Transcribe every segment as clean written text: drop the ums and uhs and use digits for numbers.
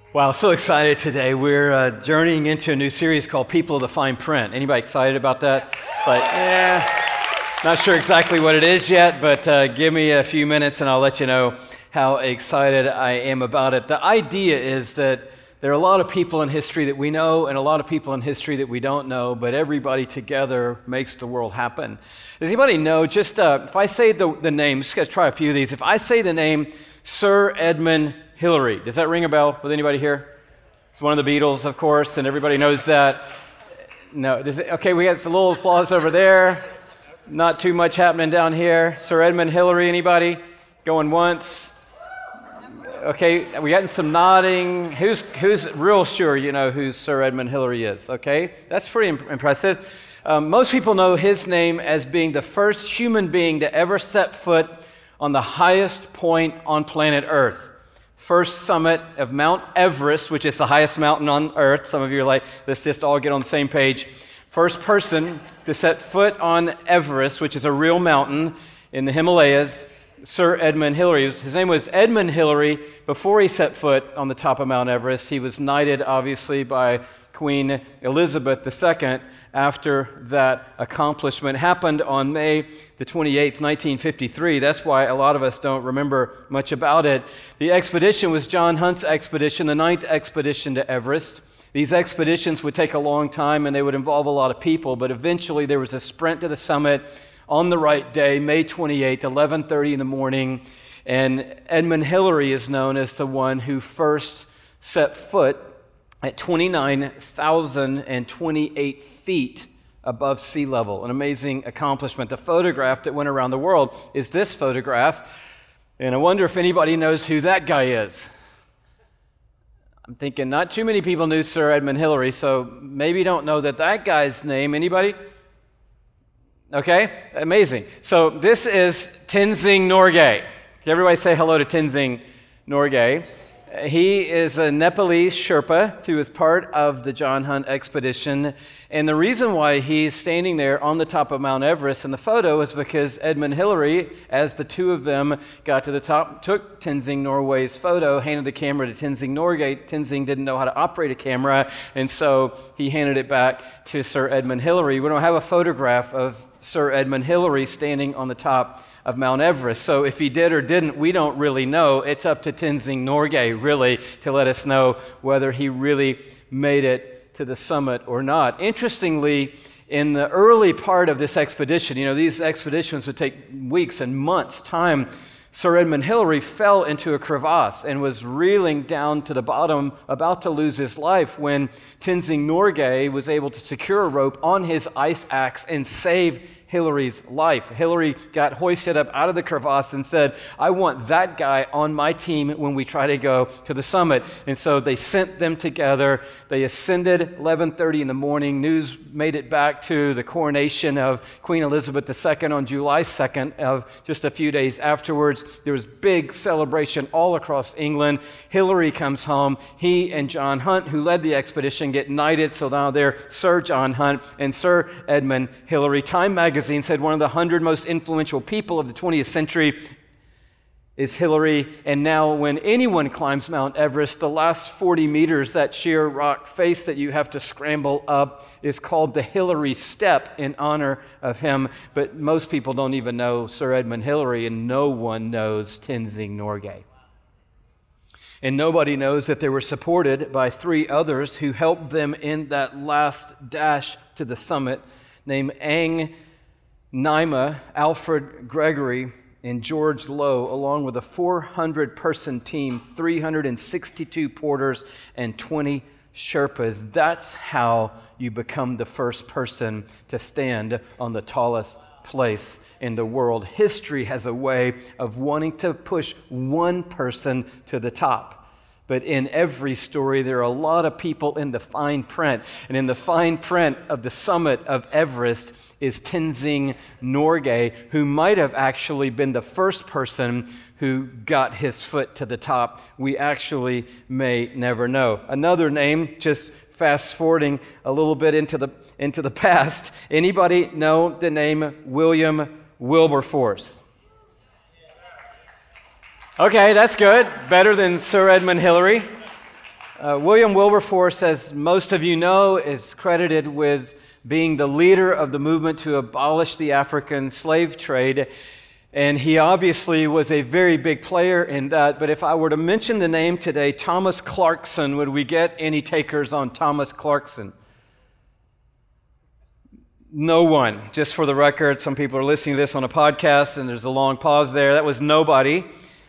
Wow, so excited today. We're journeying into a new series called People of the Fine Print. Anybody excited about that? Not sure exactly what it is yet, but give me a few minutes and I'll let you know how excited I am about it. The idea is that there are a lot of people in history that we know and a lot of people in history that we don't know, but everybody together makes the world happen. Does anybody know, just if I say the name, just guys try a few of these. If I say the name Sir Edmund Hillary, does that ring a bell with anybody here? It's one of the Beatles, of course, and everybody knows that. No, okay, we got a little applause over there. Not too much happening down here. Sir Edmund Hillary, anybody? Going once? Okay, we got some nodding. Who's real sure you know who Sir Edmund Hillary is? Okay, that's pretty impressive. Most people know his name as being the first human being to ever set foot on the highest point on planet Earth. First summit of Mount Everest, which is the highest mountain on Earth. Some of you are like, let's just all get on the same page. First person to set foot on Everest, which is a real mountain in the Himalayas, Sir Edmund Hillary. His name was Edmund Hillary. Before he set foot on the top of Mount Everest, he was knighted, obviously, by Queen Elizabeth II after that accomplishment. Happened on May the 28th, 1953. That's why a lot of us don't remember much about it. The expedition was John Hunt's expedition, the 9th expedition to Everest. These expeditions would take a long time and they would involve a lot of people, but eventually there was a sprint to the summit on the right day, May 28th, 11:30 in the morning, and Edmund Hillary is known as the one who first set foot at 29,028 feet above sea level. An amazing accomplishment. The photograph that went around the world is this photograph, and I wonder if anybody knows who that guy is. I'm thinking not too many people knew Sir Edmund Hillary, so maybe don't know that guy's name. Anybody? Okay, amazing. So this is Tenzing Norgay. Everybody say hello to Tenzing Norgay. He is a Nepalese Sherpa who was part of the John Hunt expedition. And the reason why he's standing there on the top of Mount Everest in the photo is because Edmund Hillary, as the two of them got to the top, took Tenzing Norgay's photo, handed the camera to Tenzing Norgay. Tenzing didn't know how to operate a camera, and so he handed it back to Sir Edmund Hillary. We don't have a photograph of Sir Edmund Hillary standing on the top of Mount Everest. So if he did or didn't, we don't really know. It's up to Tenzing Norgay, really, to let us know whether he really made it to the summit or not. Interestingly, in the early part of this expedition, these expeditions would take weeks and months' time. Sir Edmund Hillary fell into a crevasse and was reeling down to the bottom, about to lose his life, when Tenzing Norgay was able to secure a rope on his ice axe and save Hillary's life. Hillary got hoisted up out of the crevasse and said, I want that guy on my team when we try to go to the summit. And so they sent them together. They ascended 11:30 in the morning. News made it back to the coronation of Queen Elizabeth II on July 2nd, of just a few days afterwards. There was big celebration all across England. Hillary comes home. He and John Hunt, who led the expedition, get knighted. So now they're Sir John Hunt and Sir Edmund Hillary. Time magazine said one of the 100 most influential people of the 20th century is Hillary. And now when anyone climbs Mount Everest, the last 40 meters, that sheer rock face that you have to scramble up, is called the Hillary Step in honor of him. But most people don't even know Sir Edmund Hillary, and no one knows Tenzing Norgay. And nobody knows that they were supported by three others who helped them in that last dash to the summit, named Ang Naima, Alfred Gregory, and George Lowe, along with a 400-person team, 362 porters, and 20 Sherpas. That's how you become the first person to stand on the tallest place in the world. History has a way of wanting to push one person to the top. But in every story, there are a lot of people in the fine print. And in the fine print of the summit of Everest is Tenzing Norgay, who might have actually been the first person who got his foot to the top. We actually may never know. Another name, just fast forwarding a little bit into the past. Anybody know the name William Wilberforce? Okay, that's good. Better than Sir Edmund Hillary. William Wilberforce, as most of you know, is credited with being the leader of the movement to abolish the African slave trade. And he obviously was a very big player in that. But if I were to mention the name today, Thomas Clarkson, would we get any takers on Thomas Clarkson? No one. Just for the record, some people are listening to this on a podcast, and there's a long pause there. That was nobody.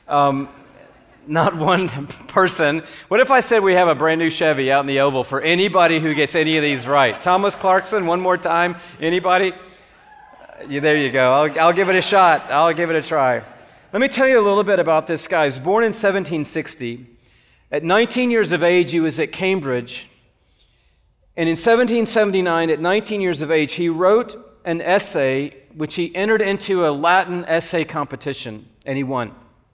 Not one person. What if I said we have a brand new Chevy out in the Oval for anybody who gets any of these right? Thomas Clarkson, one more time. Anybody? There you go. I'll give it a shot. I'll give it a try. Let me tell you a little bit about this guy. He was born in 1760. At 19 years of age, he was at Cambridge. And in 1779, at 19 years of age, he wrote an essay which he entered into a Latin essay competition, and he won.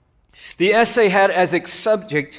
The essay had as its subject,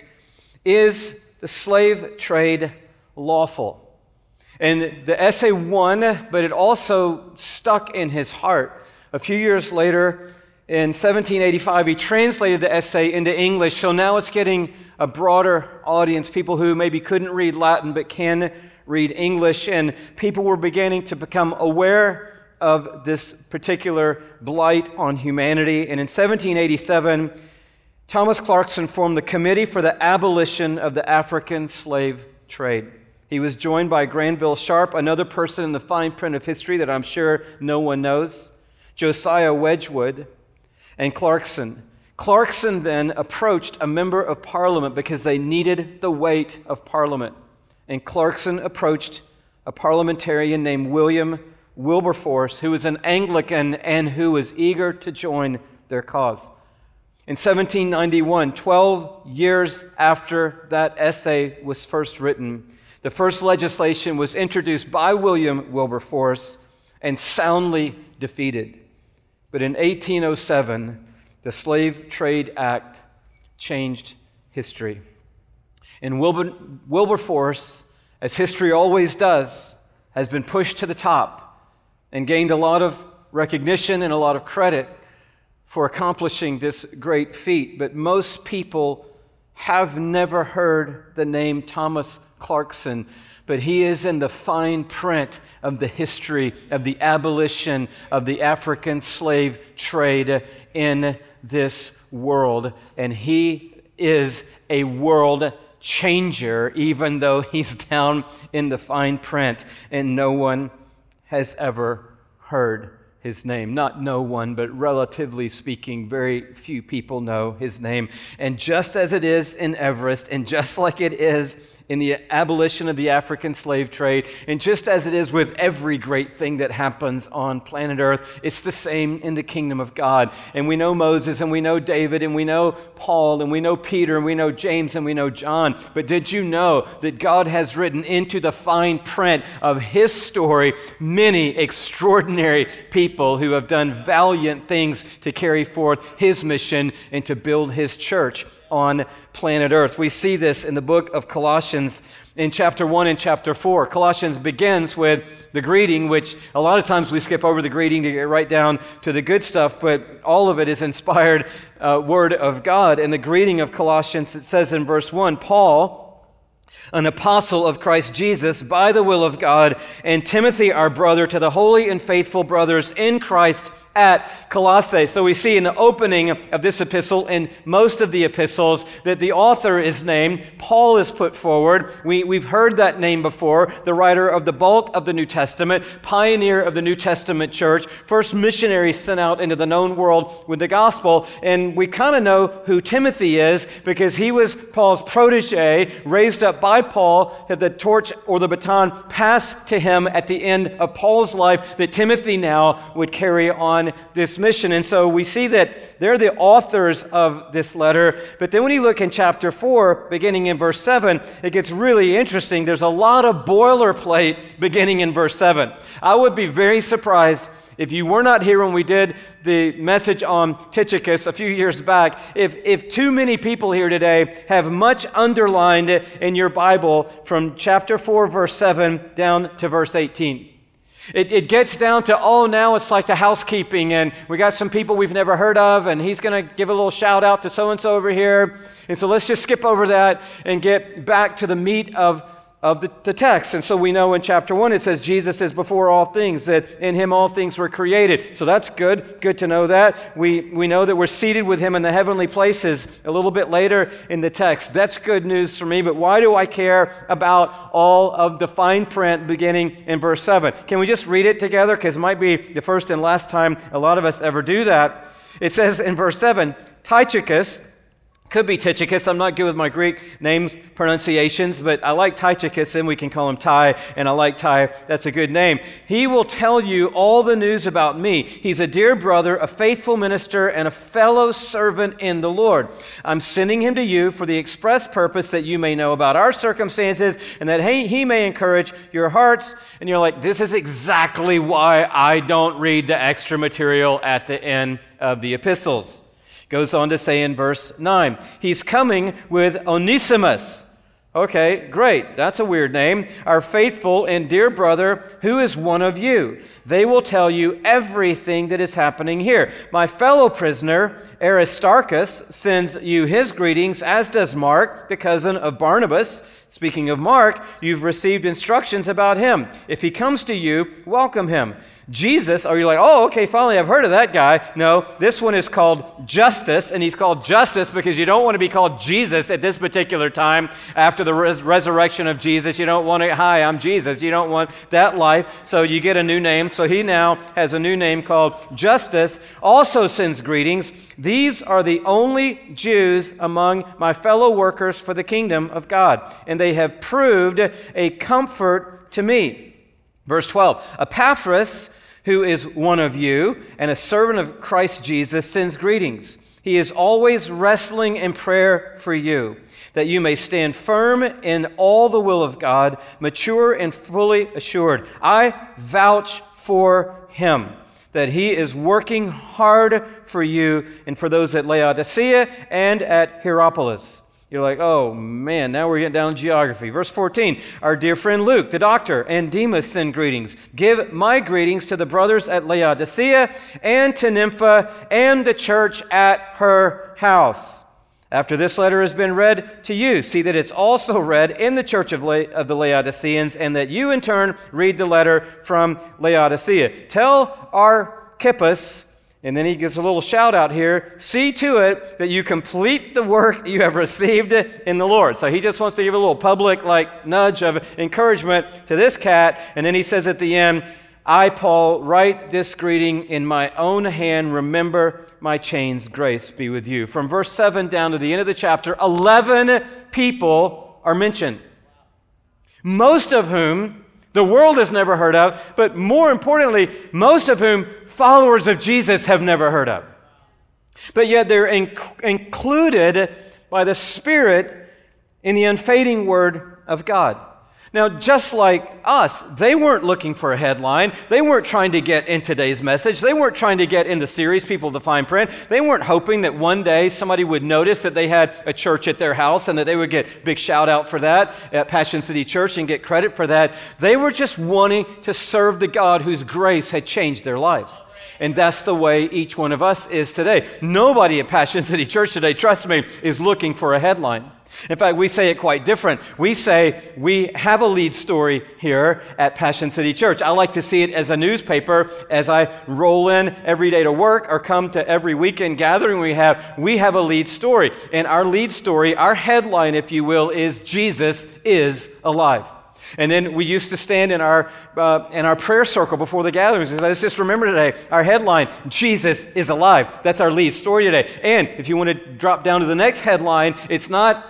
"Is the slave trade lawful?" And the essay won, but it also stuck in his heart. A few years later, in 1785, he translated the essay into English, so now it's getting a broader audience, people who maybe couldn't read Latin but can read English, and people were beginning to become aware of this particular blight on humanity. And in 1787, Thomas Clarkson formed the Committee for the Abolition of the African Slave Trade. He was joined by Granville Sharp, another person in the fine print of history that I'm sure no one knows, Josiah Wedgwood, and Clarkson. Clarkson then approached a member of Parliament because they needed the weight of Parliament. And Clarkson approached a parliamentarian named William Wilberforce, who was an Anglican and who was eager to join their cause. In 1791, 12 years after that essay was first written, the first legislation was introduced by William Wilberforce and soundly defeated. But in 1807, the Slave Trade Act changed history. And Wilberforce, as history always does, has been pushed to the top and gained a lot of recognition and a lot of credit for accomplishing this great feat. But most people have never heard the name Thomas Clarkson, but he is in the fine print of the history of the abolition of the African slave trade in this world. And he is a world changer, even though he's down in the fine print and no one has ever heard his name. Not no one, but relatively speaking, very few people know his name. And just as it is in Everest, and just like it is in the abolition of the African slave trade, and just as it is with every great thing that happens on planet Earth, it's the same in the kingdom of God. And we know Moses, and we know David, and we know Paul, and we know Peter, and we know James, and we know John. But did you know that God has written into the fine print of his story many extraordinary people who have done valiant things to carry forth his mission and to build his church on planet Earth? We see this in the book of Colossians in chapter 1 and chapter 4. Colossians begins with the greeting, which a lot of times we skip over the greeting to get right down to the good stuff, but all of it is inspired word of God. In the greeting of Colossians, it says in verse 1, Paul, an apostle of Christ Jesus by the will of God, and Timothy, our brother, to the holy and faithful brothers in Christ at Colossae. So we see in the opening of this epistle, and most of the epistles, that the author is named. Paul is put forward. We've heard that name before. The writer of the bulk of the New Testament, pioneer of the New Testament church, first missionary sent out into the known world with the gospel. And we kind of know who Timothy is because he was Paul's protege, raised up by Paul, had the torch or the baton passed to him at the end of Paul's life, that Timothy now would carry on this mission. And so we see that they're the authors of this letter. But then when you look in chapter 4, beginning in verse 7, it gets really interesting. There's a lot of boilerplate beginning in verse 7. I would be very surprised if you were not here when we did the message on Tychicus a few years back, if too many people here today have much underlined in your Bible from chapter 4, verse 7 down to verse 18. It gets down to, now it's like the housekeeping, and we got some people we've never heard of, and he's going to give a little shout out to so-and-so over here. And so let's just skip over that and get back to the meat of the text. And so we know in chapter 1 it says Jesus is before all things, that in him all things were created. So that's good to know that. We know that we're seated with him in the heavenly places a little bit later in the text. That's good news for me, but why do I care about all of the fine print beginning in verse 7? Can we just read it together? Because it might be the first and last time a lot of us ever do that. It says in verse 7, Tychicus, could be Tychicus. I'm not good with my Greek names pronunciations, but I like Tychicus, and we can call him Ty, and I like Ty. That's a good name. He will tell you all the news about me. He's a dear brother, a faithful minister, and a fellow servant in the Lord. I'm sending him to you for the express purpose that you may know about our circumstances and that he may encourage your hearts. And you're like, this is exactly why I don't read the extra material at the end of the epistles. Goes on to say in verse 9, he's coming with Onesimus. Okay, great. That's a weird name. Our faithful and dear brother, who is one of you. They will tell you everything that is happening here. My fellow prisoner, Aristarchus, sends you his greetings, as does Mark, the cousin of Barnabas. Speaking of Mark, you've received instructions about him. If he comes to you, welcome him. Jesus, are you like, okay, finally I've heard of that guy? No, this one is called Justus, and he's called Justus because you don't want to be called Jesus at this particular time after the resurrection of Jesus. You don't want to, hi, I'm Jesus. You don't want that life, so you get a new name. So he now has a new name called Justus, also sends greetings. These are the only Jews among my fellow workers for the kingdom of God, and they have proved a comfort to me. Verse 12, Epaphras, who is one of you and a servant of Christ Jesus, sends greetings. He is always wrestling in prayer for you, that you may stand firm in all the will of God, mature and fully assured. I vouch for him, that he is working hard for you and for those at Laodicea and at Hierapolis. You're like, oh man, now we're getting down to geography. Verse 14, our dear friend Luke, the doctor, and Demas send greetings. Give my greetings to the brothers at Laodicea and to Nympha and the church at her house. After this letter has been read to you, see that it's also read in the church of the Laodiceans, and that you in turn read the letter from Laodicea. Tell Archippus, and then he gives a little shout out here, see to it that you complete the work you have received in the Lord. So he just wants to give a little public nudge of encouragement to this cat. And then he says at the end, I, Paul, write this greeting in my own hand. Remember my chains. Grace be with you. From verse 7 down to the end of the chapter, 11 people are mentioned, most of whom the world has never heard of, but more importantly, most of whom followers of Jesus have never heard of. But yet they're included by the Spirit in the unfading Word of God. Now, just like us, they weren't looking for a headline. They weren't trying to get in today's message. They weren't trying to get in the series, People of the Fine Print. They weren't hoping that one day somebody would notice that they had a church at their house and that they would get big shout out for that at Passion City Church and get credit for that. They were just wanting to serve the God whose grace had changed their lives. And that's the way each one of us is today. Nobody at Passion City Church today, trust me, is looking for a headline. In fact, we say it quite different. We say we have a lead story here at Passion City Church. I like to see it as a newspaper as I roll in every day to work or come to every weekend gathering we have a lead story. And our lead story, our headline, if you will, is Jesus is alive. And then we used to stand in our prayer circle before the gatherings. Let's just remember today, our headline, Jesus is alive. That's our lead story today. And if you want to drop down to the next headline, it's not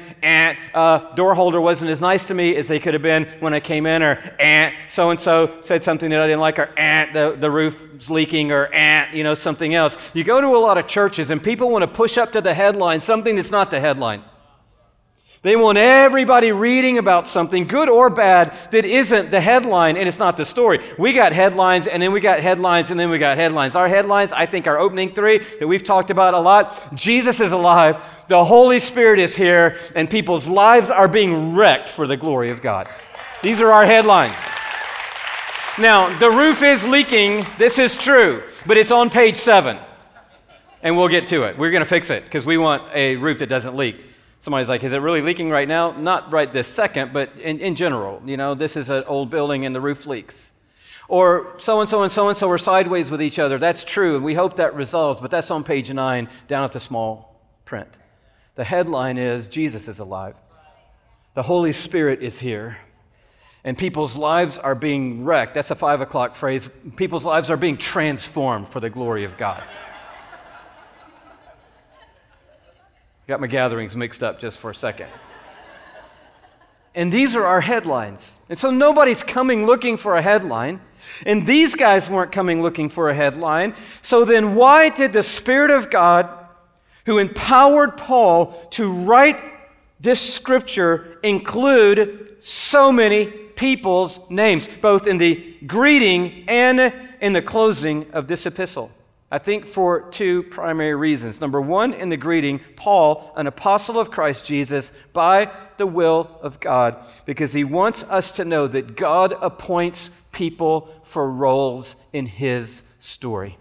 door holder wasn't as nice to me as they could have been when I came in, or so-and-so said something that I didn't like, or the roof's leaking, or something else. You go to a lot of churches and people want to push up to the headline something that's not the headline. They want everybody reading about something, good or bad, that isn't the headline, and it's not the story. We got headlines, and then we got headlines, and then we got headlines. Our headlines, I think our opening three that we've talked about a lot, Jesus is alive, the Holy Spirit is here, and people's lives are being wrecked for the glory of God. These are our headlines. Now, the roof is leaking. This is true, but it's on page 7. And we'll get to it. We're going to fix it because we want a roof that doesn't leak. Somebody's like, is it really leaking right now? Not right this second, but in general. You know, this is an old building and the roof leaks. Or so-and-so and so-and-so are sideways with each other. That's true, and we hope that resolves, but that's on page 9 down at the small print. The headline is, Jesus is alive. The Holy Spirit is here. And people's lives are being wrecked. That's a 5 o'clock phrase. People's lives are being transformed for the glory of God. Got my gatherings mixed up just for a second. And these are our headlines. And so nobody's coming looking for a headline. And these guys weren't coming looking for a headline. So then why did the Spirit of God, who empowered Paul to write this scripture, include so many people's names, both in the greeting and in the closing of this epistle? I think for 2 primary reasons. Number 1, in the greeting, Paul, an apostle of Christ Jesus, by the will of God, because he wants us to know that God appoints people for roles in his story.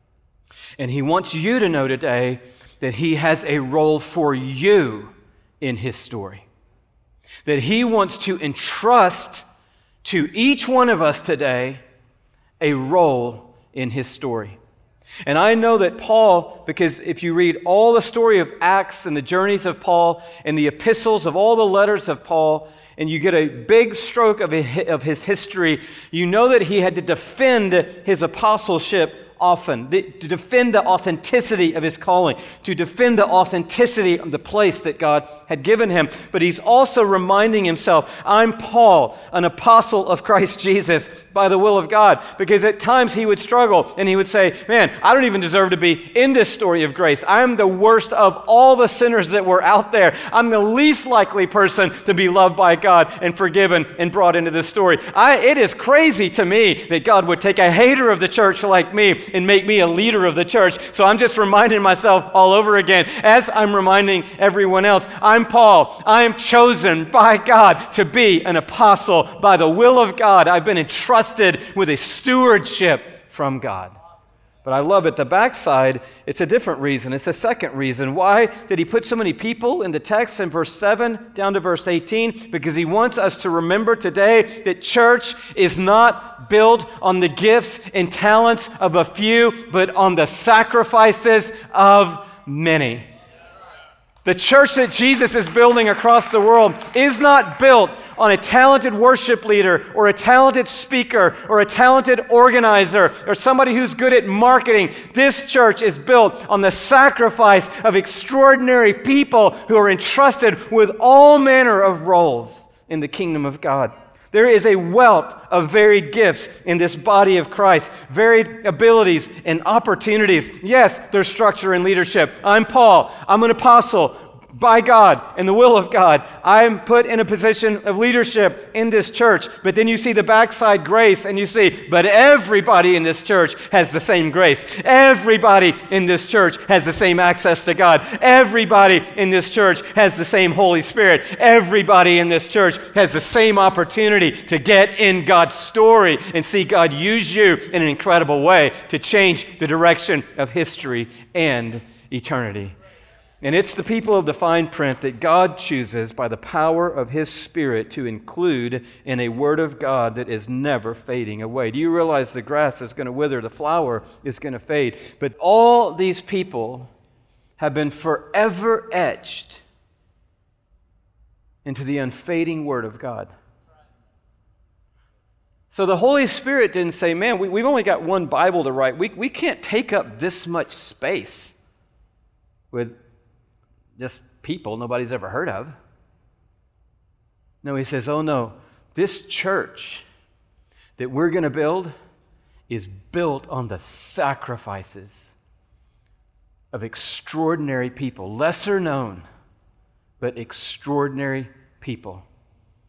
And he wants you to know today that he has a role for you in his story. That he wants to entrust to each one of us today a role in his story. And I know that Paul, because if you read all the story of Acts and the journeys of Paul and the epistles of all the letters of Paul, and you get a big stroke of his history, you know that he had to defend his apostleship often, to defend the authenticity of his calling, to defend the authenticity of the place that God had given him. But he's also reminding himself, I'm Paul, an apostle of Christ Jesus by the will of God. Because at times he would struggle and he would say, man, I don't even deserve to be in this story of grace. I'm the worst of all the sinners that were out there. I'm the least likely person to be loved by God and forgiven and brought into this story. It is crazy to me that God would take a hater of the church like me and make me a leader of the church. So I'm just reminding myself all over again, as I'm reminding everyone else, I'm Paul. I am chosen by God to be an apostle by the will of God. I've been entrusted with a stewardship from God. But I love it. The backside, it's a different reason. It's a second reason. Why did he put so many people in the text in verse 7 down to verse 18? Because he wants us to remember today that church is not built on the gifts and talents of a few, but on the sacrifices of many. The church that Jesus is building across the world is not built on a talented worship leader or a talented speaker or a talented organizer or somebody who's good at marketing. This church is built on the sacrifice of extraordinary people who are entrusted with all manner of roles in the kingdom of God. There is a wealth of varied gifts in this body of Christ, varied abilities and opportunities. Yes, there's structure and leadership. I'm Paul. I'm an apostle by God and the will of God. I'm put in a position of leadership in this church. But then you see the backside grace and you see, but everybody in this church has the same grace. Everybody in this church has the same access to God. Everybody in this church has the same Holy Spirit. Everybody in this church has the same opportunity to get in God's story and see God use you in an incredible way to change the direction of history and eternity. And it's the people of the fine print that God chooses by the power of His Spirit to include in a Word of God that is never fading away. Do you realize the grass is going to wither, the flower is going to fade, but all these people have been forever etched into the unfading Word of God. So the Holy Spirit didn't say, man, we've only got one Bible to write. We can't take up this much space with just people nobody's ever heard of. No, he says, oh no, this church that we're going to build is built on the sacrifices of extraordinary people, lesser known, but extraordinary people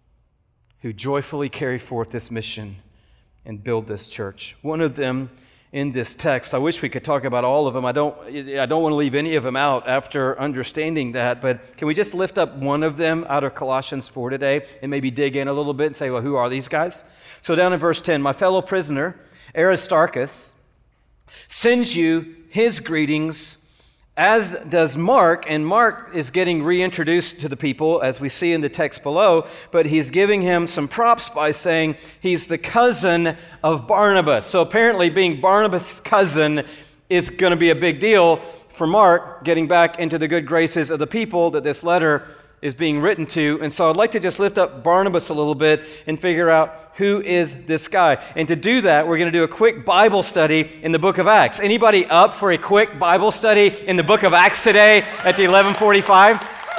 who joyfully carry forth this mission and build this church. One of them in this text. I wish we could talk about all of them. I don't want to leave any of them out after understanding that, but can we just lift up one of them out of Colossians 4 today and maybe dig in a little bit and say, well, who are these guys? So down in verse 10, my fellow prisoner, Aristarchus, sends you his greetings, as does Mark, and Mark is getting reintroduced to the people, as we see in the text below, but he's giving him some props by saying he's the cousin of Barnabas. So apparently being Barnabas' cousin is going to be a big deal for Mark, getting back into the good graces of the people that this letter is being written to. And so I'd like to just lift up Barnabas a little bit and figure out who is this guy. And to do that, we're going to do a quick Bible study in the book of Acts. Anybody up for a quick Bible study in the book of Acts today at the 11:45?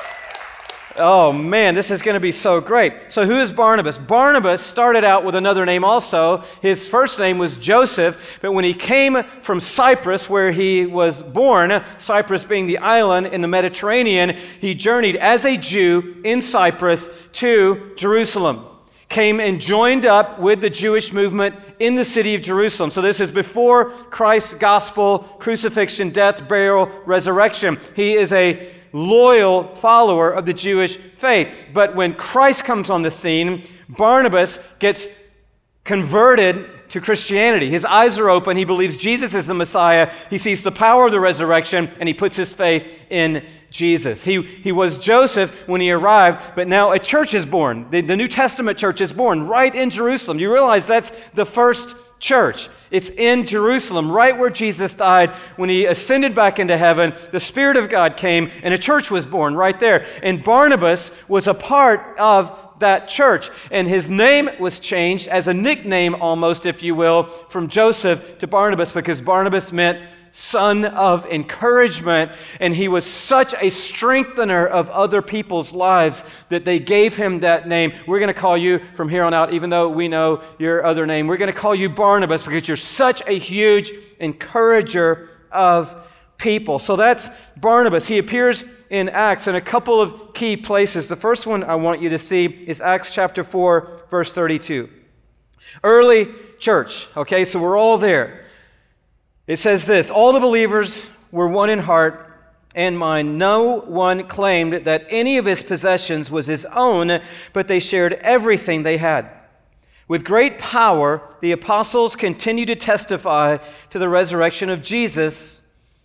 Oh man, this is going to be so great. So who is Barnabas? Barnabas started out with another name also. His first name was Joseph, but when he came from Cyprus, where he was born, Cyprus being the island in the Mediterranean, he journeyed as a Jew in Cyprus to Jerusalem. Came and joined up with the Jewish movement in the city of Jerusalem. So this is before Christ's gospel, crucifixion, death, burial, resurrection. He is a loyal follower of the Jewish faith. But when Christ comes on the scene, Barnabas gets converted to Christianity. His eyes are open. He believes Jesus is the Messiah. He sees the power of the resurrection, and he puts his faith in Jesus. He was Joseph when he arrived, but now a church is born. The New Testament church is born right in Jerusalem. You realize that's the first church. It's in Jerusalem, right where Jesus died. When he ascended back into heaven, the Spirit of God came, and a church was born right there. And Barnabas was a part of that church, and his name was changed as a nickname almost, if you will, from Joseph to Barnabas, because Barnabas meant son of encouragement, and he was such a strengthener of other people's lives that they gave him that name. We're going to call you from here on out, even though we know your other name, we're going to call you Barnabas because you're such a huge encourager of people. So that's Barnabas. He appears in Acts in a couple of key places. The first one I want you to see is Acts chapter 4, verse 32. Early church, okay, so we're all there. It says this, all the believers were one in heart and mind. No one claimed that any of his possessions was his own, but they shared everything they had. With great power, the apostles continued to testify to the resurrection of Jesus,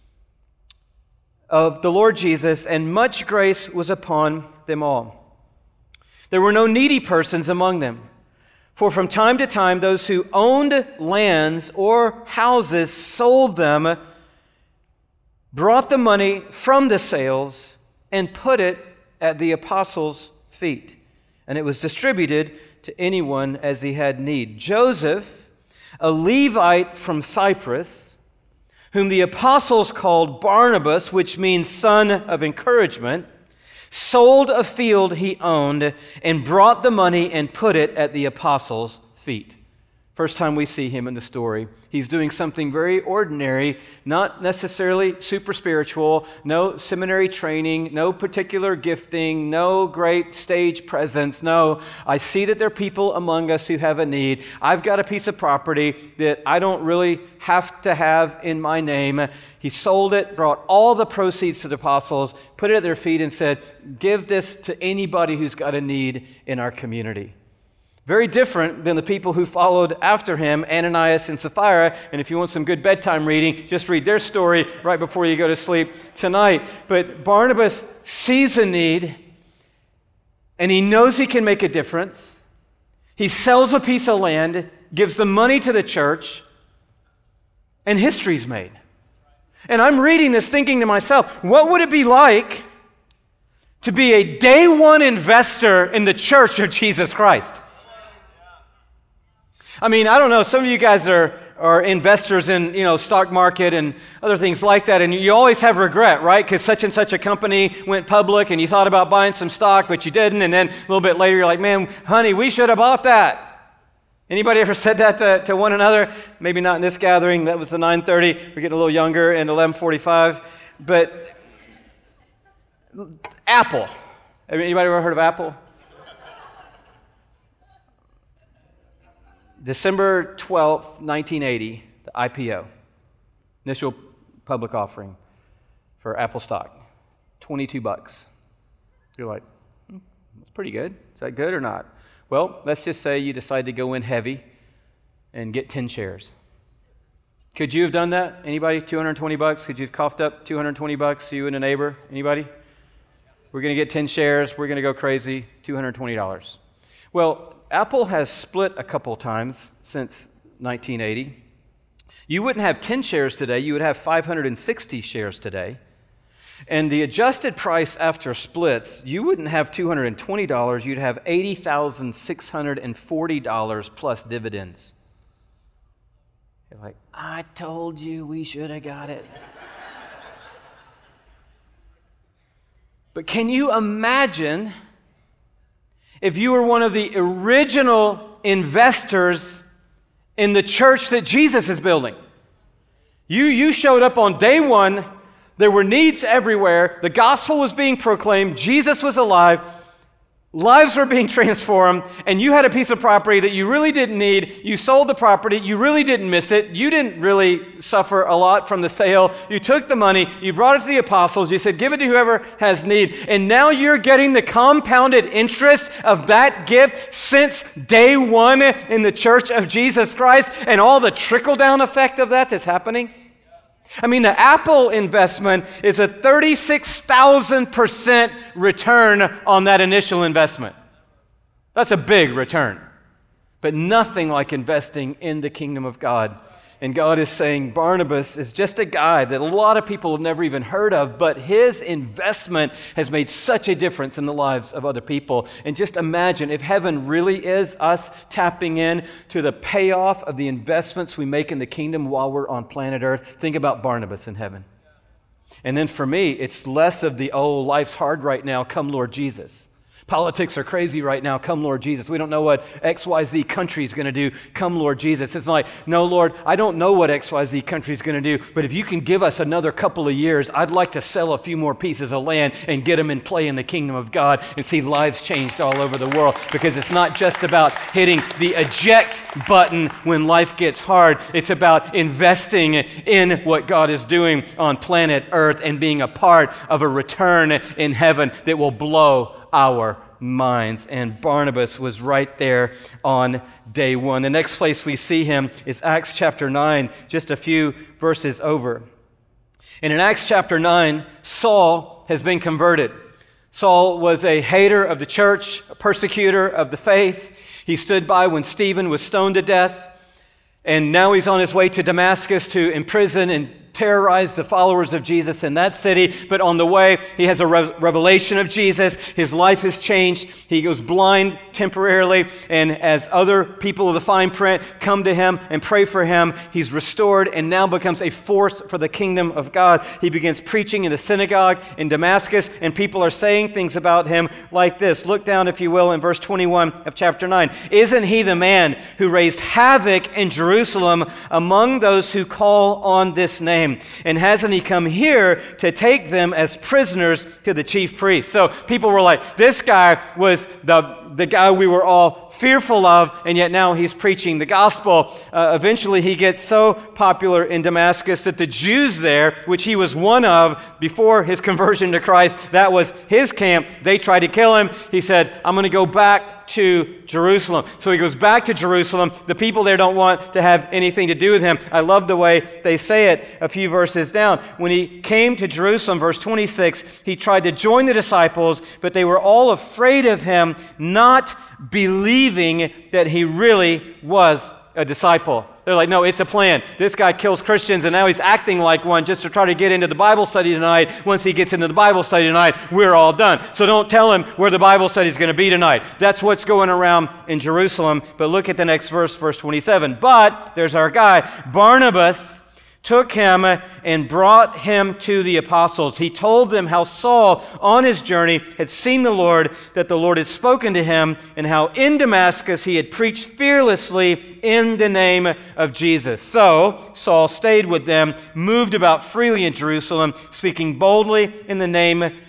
of the Lord Jesus, and much grace was upon them all. There were no needy persons among them. For from time to time, those who owned lands or houses sold them, brought the money from the sales, and put it at the apostles' feet. And it was distributed to anyone as he had need. Joseph, a Levite from Cyprus, whom the apostles called Barnabas, which means son of encouragement, sold a field he owned and brought the money and put it at the apostles' feet. First time we see him in the story. He's doing something very ordinary, not necessarily super spiritual, no seminary training, no particular gifting, no great stage presence. No, I see that there are people among us who have a need. I've got a piece of property that I don't really have to have in my name. He sold it, brought all the proceeds to the apostles, put it at their feet and said, give this to anybody who's got a need in our community. Very different than the people who followed after him, Ananias and Sapphira. And if you want some good bedtime reading, just read their story right before you go to sleep tonight. But Barnabas sees a need, and he knows he can make a difference. He sells a piece of land, gives the money to the church, and history's made. And I'm reading this thinking to myself, what would it be like to be a day one investor in the church of Jesus Christ? I mean, I don't know, some of you guys are investors in, stock market and other things like that, and you always have regret, right? Because such and such a company went public and you thought about buying some stock, but you didn't, and then a little bit later you're like, man, honey, we should have bought that. Anybody ever said that to one another? Maybe not in this gathering, that was the 9:30. We're getting a little younger and 11:45. But Apple. Anybody ever heard of Apple? December 12th, 1980, the IPO. Initial public offering for Apple stock, $22. You're like, that's pretty good. Is that good or not? Well, let's just say you decide to go in heavy and get 10 shares. Could you have done that? Anybody? $220? Could you have coughed up $220? You and a neighbor? Anybody? We're going to get 10 shares. We're going to go crazy. $220. Well, Apple has split a couple times since 1980. You wouldn't have 10 shares today. You would have 560 shares today. And the adjusted price after splits, you wouldn't have $220. You'd have $80,640 plus dividends. You're like, I told you we should have got it. But can you imagine if you were one of the original investors in the church that Jesus is building? You showed up on day one. There were needs everywhere. The gospel was being proclaimed. Jesus was alive. Lives were being transformed. And you had a piece of property that you really didn't need. You sold the property. You really didn't miss it. You didn't really suffer a lot from the sale. You took the money. You brought it to the apostles. You said, give it to whoever has need. And now you're getting the compounded interest of that gift since day one in the church of Jesus Christ and all the trickle-down effect of that that's happening. I mean, the Apple investment is a 36,000% return on that initial investment. That's a big return, but nothing like investing in the kingdom of God. And God is saying Barnabas is just a guy that a lot of people have never even heard of, but his investment has made such a difference in the lives of other people. And just imagine if heaven really is us tapping in to the payoff of the investments we make in the kingdom while we're on planet Earth. Think about Barnabas in heaven. And then for me, it's less of the, oh, life's hard right now, come Lord Jesus. Politics are crazy right now. Come, Lord Jesus. We don't know what XYZ country is going to do. Come, Lord Jesus. It's like, no, Lord, I don't know what XYZ country is going to do, but if you can give us another couple of years, I'd like to sell a few more pieces of land and get them in play in the kingdom of God and see lives changed all over the world, because it's not just about hitting the eject button when life gets hard. It's about investing in what God is doing on planet Earth and being a part of a return in heaven that will blow our minds. And Barnabas was right there on day one. The next place we see him is Acts chapter 9, just a few verses over. And in Acts chapter 9, Saul has been converted. Saul was a hater of the church, a persecutor of the faith. He stood by when Stephen was stoned to death. And now he's on his way to Damascus to imprison and terrorize the followers of Jesus in that city. But on the way, he has a revelation of Jesus. His life has changed. He goes blind temporarily. And as other people of the fine print come to him and pray for him, he's restored and now becomes a force for the kingdom of God. He begins preaching in the synagogue in Damascus, and people are saying things about him like this. Look down, if you will, in verse 21 of chapter 9. Isn't he the man who raised havoc in Jerusalem among those who call on this name? And hasn't he come here to take them as prisoners to the chief priests? So people were like, this guy was the guy we were all fearful of, and yet now he's preaching the gospel. Eventually he gets so popular in Damascus that the Jews there, which he was one of before his conversion to Christ, that was his camp. They tried to kill him. He said, I'm going to go back to Jerusalem. So he goes back to Jerusalem. The people there don't want to have anything to do with him. I love the way they say it a few verses down. When he came to Jerusalem, verse 26, he tried to join the disciples, but they were all afraid of him, not believing that he really was a disciple. They're like, no, it's a plan. This guy kills Christians, and now he's acting like one just to try to get into the Bible study tonight. Once he gets into the Bible study tonight, we're all done. So don't tell him where the Bible study is going to be tonight. That's what's going around in Jerusalem. But look at the next verse, verse 27. But there's our guy, Barnabas, took him and brought him to the apostles. He told them how Saul, on his journey, had seen the Lord, that the Lord had spoken to him, and how in Damascus he had preached fearlessly in the name of Jesus. So Saul stayed with them, moved about freely in Jerusalem, speaking boldly in the name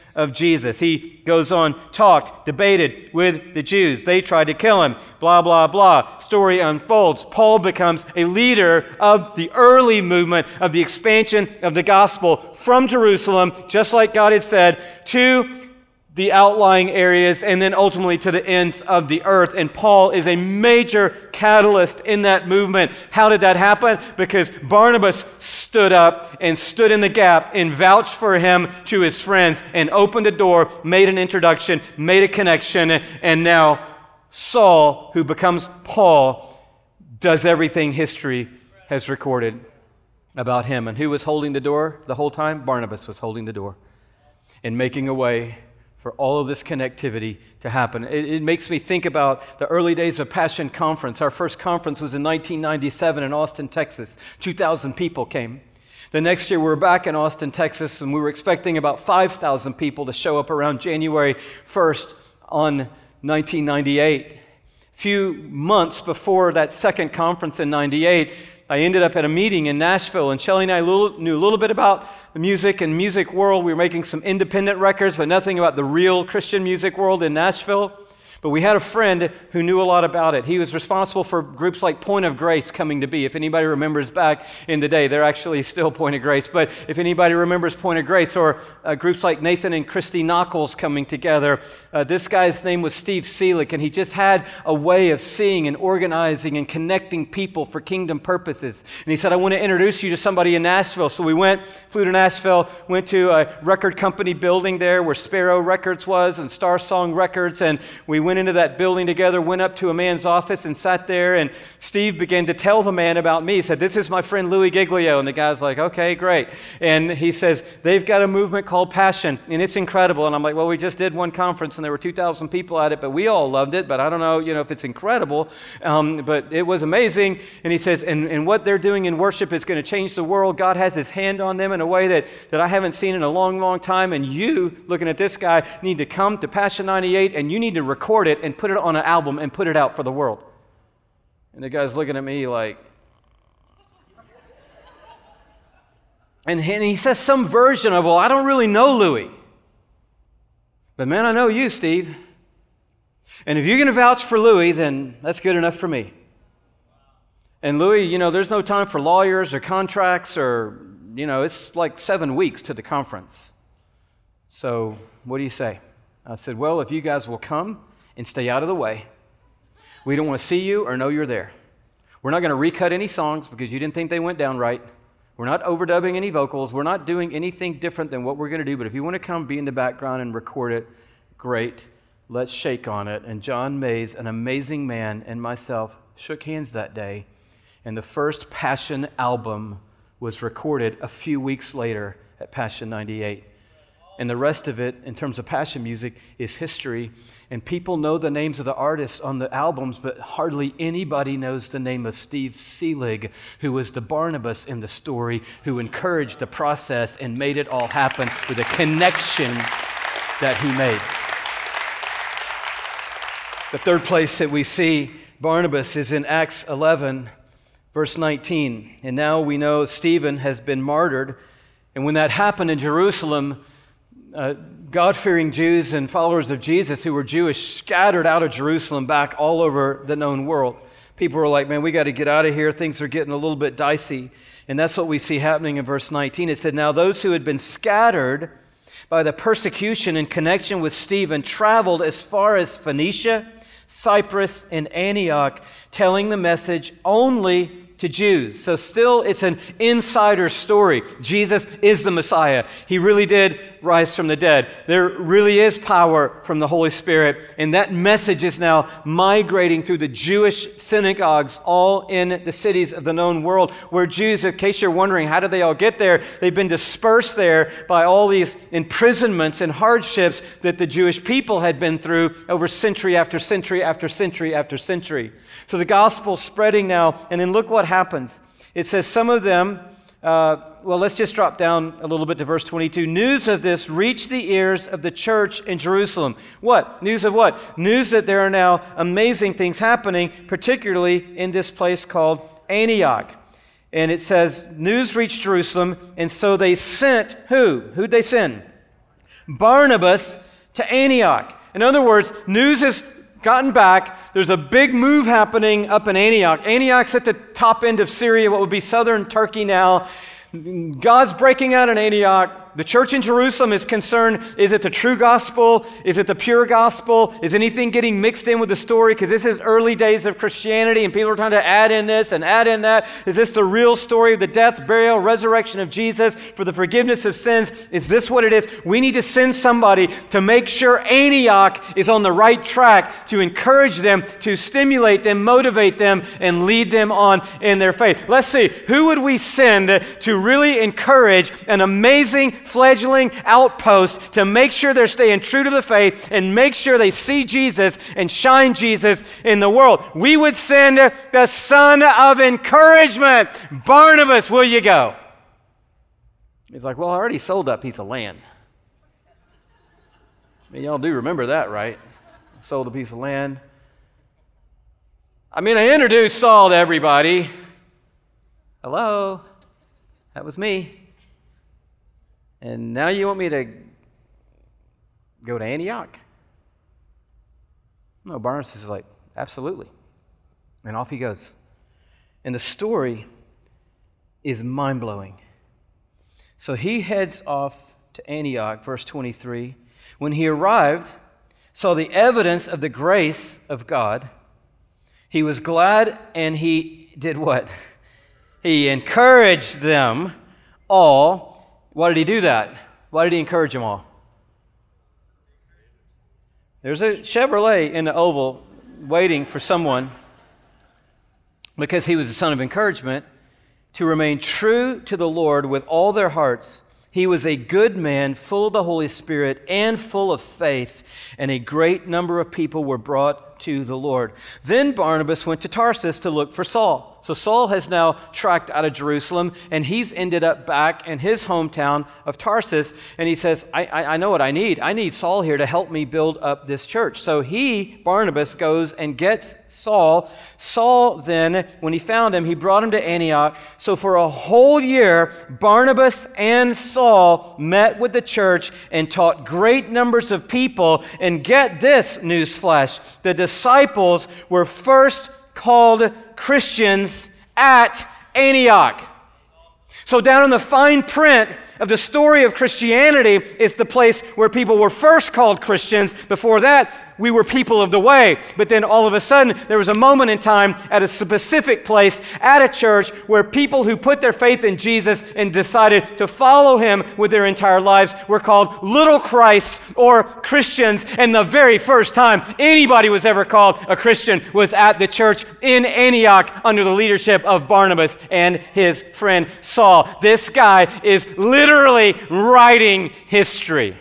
of Jesus. He goes on, talked, debated with the Jews. They tried to kill him, blah, blah, blah. Story unfolds. Paul becomes a leader of the early movement of the expansion of the gospel from Jerusalem, just like God had said, to the outlying areas, and then ultimately to the ends of the earth. And Paul is a major catalyst in that movement. How did that happen? Because Barnabas stood up and stood in the gap and vouched for him to his friends and opened a door, made an introduction, made a connection, and now Saul, who becomes Paul, does everything history has recorded about him. And who was holding the door the whole time? Barnabas was holding the door and making a way for all of this connectivity to happen. It makes me think about the early days of Passion Conference. Our first conference was in 1997 in Austin, Texas. 2,000 people came. The next year we were back in Austin, Texas, and we were expecting about 5,000 people to show up around January 1st on 1998. A few months before that second conference in 98, I ended up at a meeting in Nashville, and Shelley and I knew a little bit about the music and music world. We were making some independent records, but nothing about the real Christian music world in Nashville. But we had a friend who knew a lot about it. He was responsible for groups like Point of Grace coming to be. If anybody remembers back in the day, they're actually still Point of Grace. But if anybody remembers Point of Grace, or groups like Nathan and Christy Knuckles coming together, this guy's name was Steve Seelig, and he just had a way of seeing and organizing and connecting people for kingdom purposes. And he said, I want to introduce you to somebody in Nashville. So we flew to Nashville, went to a record company building there where Sparrow Records was and Star Song Records, and we went into that building together, went up to a man's office and sat there, and Steve began to tell the man about me. He said, this is my friend Louis Giglio, and the guy's like, okay, great. And he says, they've got a movement called Passion, and it's incredible. And I'm like, well, we just did one conference, and there were 2,000 people at it, but we all loved it, but I don't know, if it's incredible, but it was amazing. And he says, and what they're doing in worship is going to change the world. God has his hand on them in a way that I haven't seen in a long, long time, and you, looking at this guy, need to come to Passion 98, and you need to record it and put it on an album and put it out for the world. And the guy's looking at me like, and he says some version of, well, I don't really know Louis, but man, I know you, Steve. And if you're going to vouch for Louis, then that's good enough for me. And Louis, there's no time for lawyers or contracts or, it's like 7 weeks to the conference. So what do you say? I said, well, if you guys will come and stay out of the way. We don't want to see you or know you're there. We're not going to recut any songs because you didn't think they went down right. We're not overdubbing any vocals. We're not doing anything different than what we're going to do. But if you want to come be in the background and record it, great. Let's shake on it. And John Mays, an amazing man, and myself shook hands that day. And the first Passion album was recorded a few weeks later at Passion 98. And the rest of it, in terms of Passion music, is history. And people know the names of the artists on the albums, but hardly anybody knows the name of Steve Seelig, who was the Barnabas in the story, who encouraged the process and made it all happen with a connection that he made. The third place that we see Barnabas is in Acts 11, verse 19. And now we know Stephen has been martyred. And when that happened in Jerusalem, God-fearing Jews and followers of Jesus who were Jewish scattered out of Jerusalem back all over the known world. People were like, man, we got to get out of here. Things are getting a little bit dicey. And that's what we see happening in verse 19. It said, now those who had been scattered by the persecution in connection with Stephen traveled as far as Phoenicia, Cyprus, and Antioch, telling the message only to Jews. So still, it's an insider story. Jesus is the Messiah. He really did rise from the dead. There really is power from the Holy Spirit, and that message is now migrating through the Jewish synagogues all in the cities of the known world, where Jews, in case you're wondering, how did they all get there? They've been dispersed there by all these imprisonments and hardships that the Jewish people had been through over century after century after century after century. So the gospel's spreading now, and then look what happens. It says some of them, let's just drop down a little bit to verse 22. News of this reached the ears of the church in Jerusalem. What? News of what? News that there are now amazing things happening, particularly in this place called Antioch. And it says, news reached Jerusalem, and so they sent who? Who'd they send? Barnabas to Antioch. In other words, news has gotten back. There's a big move happening up in Antioch. Antioch's at the top end of Syria, what would be southern Turkey now. God's breaking out in Antioch. The church in Jerusalem is concerned, is it the true gospel? Is it the pure gospel? Is anything getting mixed in with the story? Because this is early days of Christianity and people are trying to add in this and add in that. Is this the real story of the death, burial, resurrection of Jesus for the forgiveness of sins? Is this what it is? We need to send somebody to make sure Antioch is on the right track, to encourage them, to stimulate them, motivate them, and lead them on in their faith. Let's see, who would we send to really encourage an amazing fledgling outpost to make sure they're staying true to the faith and make sure they see Jesus and shine Jesus in the world? We would send the son of encouragement. Barnabas, will you go? He's like, well, I already sold that piece of land. I mean, y'all do remember that, right? Sold a piece of land. I mean, I introduced Saul to everybody. Hello, that was me. And now you want me to go to Antioch? No, Barnabas is like, absolutely. And off he goes. And the story is mind-blowing. So he heads off to Antioch, verse 23. When he arrived, saw the evidence of the grace of God. He was glad and he did what? He encouraged them all. Why did he do that? Why did he encourage them all? There's a Chevrolet in the Oval waiting for someone because he was a son of encouragement to remain true to the Lord with all their hearts. He was a good man, full of the Holy Spirit and full of faith, and a great number of people were brought to the Lord. Then Barnabas went to Tarsus to look for Saul. So Saul has now tracked out of Jerusalem, and he's ended up back in his hometown of Tarsus, and he says, I know what I need. I need Saul here to help me build up this church. So he, Barnabas, goes and gets Saul. Saul then, when he found him, he brought him to Antioch. So for a whole year, Barnabas and Saul met with the church and taught great numbers of people. And get this, newsflash, the disciples were first called Christians at Antioch. So down in the fine print of the story of Christianity is the place where people were first called Christians. Before that, we were people of the way. But then all of a sudden, there was a moment in time at a specific place at a church where people who put their faith in Jesus and decided to follow him with their entire lives were called little Christ or Christians. And the very first time anybody was ever called a Christian was at the church in Antioch under the leadership of Barnabas and his friend Saul. This guy is literally writing history.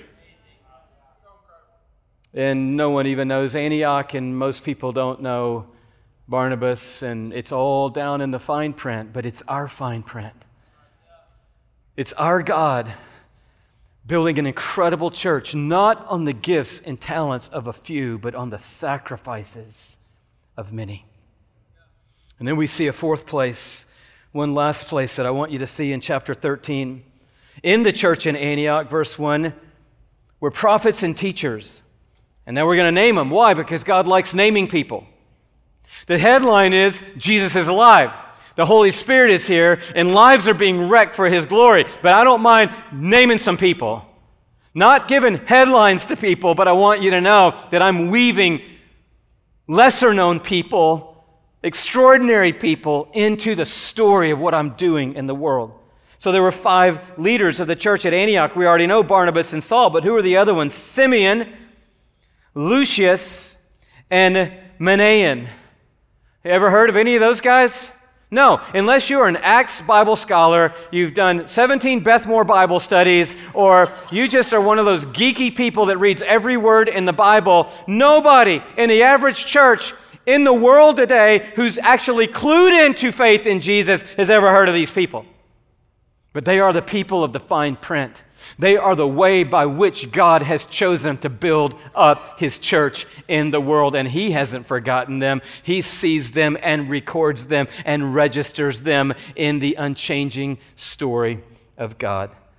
And no one even knows Antioch, and most people don't know Barnabas, and it's all down in the fine print, but it's our fine print. It's our God building an incredible church, not on the gifts and talents of a few, but on the sacrifices of many. And then we see a fourth place, one last place that I want you to see in chapter 13. In the church in Antioch, verse 1, were prophets and teachers. And now we're going to name them. Why? Because God likes naming people. The headline is, Jesus is alive. The Holy Spirit is here, and lives are being wrecked for his glory. But I don't mind naming some people. Not giving headlines to people, but I want you to know that I'm weaving lesser-known people, extraordinary people, into the story of what I'm doing in the world. So there were 5 leaders of the church at Antioch. We already know Barnabas and Saul, but who are the other ones? Simeon, Lucius, and Manaen. You ever heard of any of those guys? No, unless you're an Acts Bible scholar, you've done 17 Bethmore Bible studies, or you just are one of those geeky people that reads every word in the Bible. Nobody in the average church in the world today who's actually clued into faith in Jesus has ever heard of these people. But they are the people of the fine print. They are the way by which God has chosen to build up his church in the world, and he hasn't forgotten them. He sees them and records them and registers them in the unchanging story of God.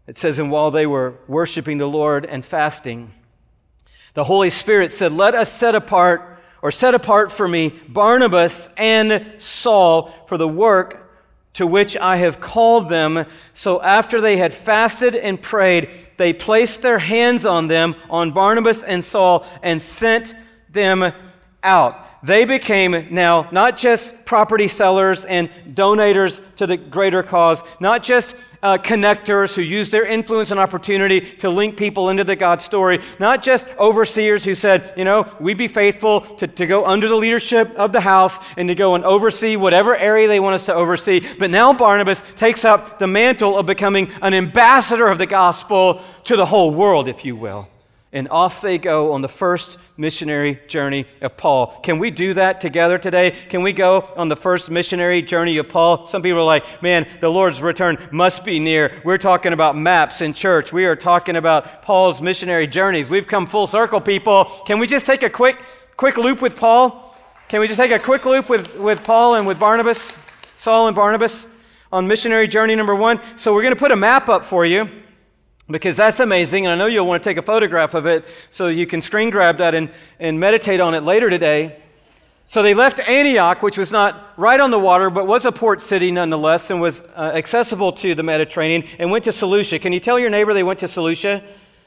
It says, and while they were worshiping the Lord and fasting, the Holy Spirit said, let us set apart for me Barnabas and Saul for the work to which I have called them. So after they had fasted and prayed, they placed their hands on them, on Barnabas and Saul, and sent them out. They became now not just property sellers and donators to the greater cause, not just connectors who used their influence and opportunity to link people into the God story, not just overseers who said, we'd be faithful to go under the leadership of the house and to go and oversee whatever area they want us to oversee. But now Barnabas takes up the mantle of becoming an ambassador of the gospel to the whole world, if you will. And off they go on the first missionary journey of Paul. Can we do that together today? Can we go on the first missionary journey of Paul? Some people are like, man, the Lord's return must be near. We're talking about maps in church. We are talking about Paul's missionary journeys. We've come full circle, people. Can we just take a quick loop with Paul? Can we just take a quick loop with Paul and with Barnabas, Saul and Barnabas on missionary journey number 1? So we're going to put a map up for you, because that's amazing, and I know you'll want to take a photograph of it so you can screen grab that and meditate on it later today. So they left Antioch, which was not right on the water, but was a port city nonetheless, and was accessible to the Mediterranean, and went to Seleucia. Can you tell your neighbor they went to Seleucia?